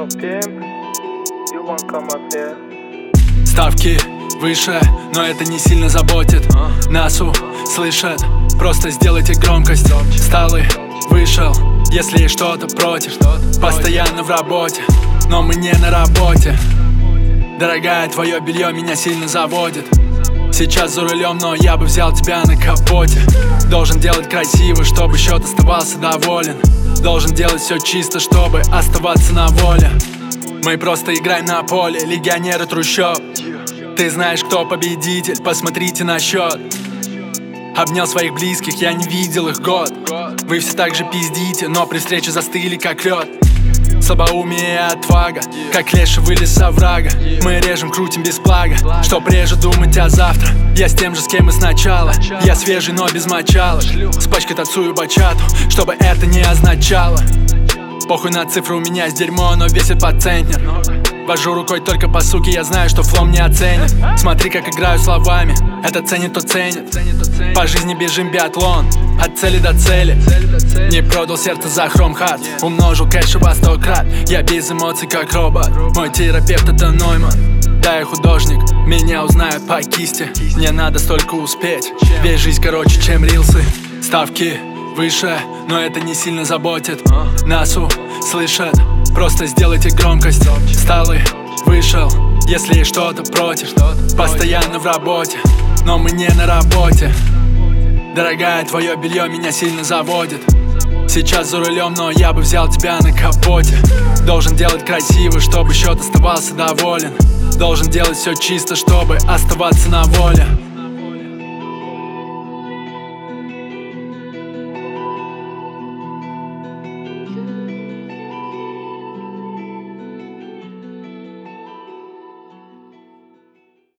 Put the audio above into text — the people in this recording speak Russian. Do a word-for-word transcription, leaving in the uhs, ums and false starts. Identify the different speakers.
Speaker 1: Yo, pimp, you wanna come up here?
Speaker 2: Ставки выше, но это не сильно заботит. Нас услышат, просто сделайте громкость. Сталы, вышел, если есть что-то против. Постоянно в работе, но мы не на работе. Дорогая, твое белье меня сильно заводит. Сейчас за рулем, но я бы взял тебя на капоте. Должен делать красиво, чтобы счет оставался доволен. Должен делать все чисто, чтобы оставаться на воле. Мы просто играем на поле, легионеры трущоб. Ты знаешь, кто победитель, посмотрите на счет. Обнял своих близких, я не видел их год. Вы все так же пиздите, но при встрече застыли как лед. Слабоумие и отвага, как леший вылез со врага. Мы режем, крутим без плага, чтоб реже думать о завтра. Я с тем же, с кем и сначала. Я свежий, но без мочалок. С пачкой танцую бачату, чтобы это не означало. Похуй на цифры, у меня есть дерьмо, но весит по центнер. Вожу рукой только по суке, я знаю, что флом не оценит. Смотри, как играю словами, это ценит, то ценит. По жизни бежим биатлон, от цели до цели. Не продал сердце за хром хард, умножил кэш во сто крат. Я без эмоций, как робот, мой терапевт это Нойман. Да, я художник, меня узнают по кисти. Мне надо столько успеть, весь жизнь короче, чем рилсы. Ставки выше, но это не сильно заботит. Нас услышат, просто сделайте громкость. Сталы, вышел, если есть что-то против. Постоянно в работе, но мы не на работе. Дорогая, твое белье меня сильно заводит. Сейчас за рулем, но я бы взял тебя на капоте. Должен делать красиво, чтобы счет оставался доволен. Должен делать все чисто, чтобы оставаться на воле.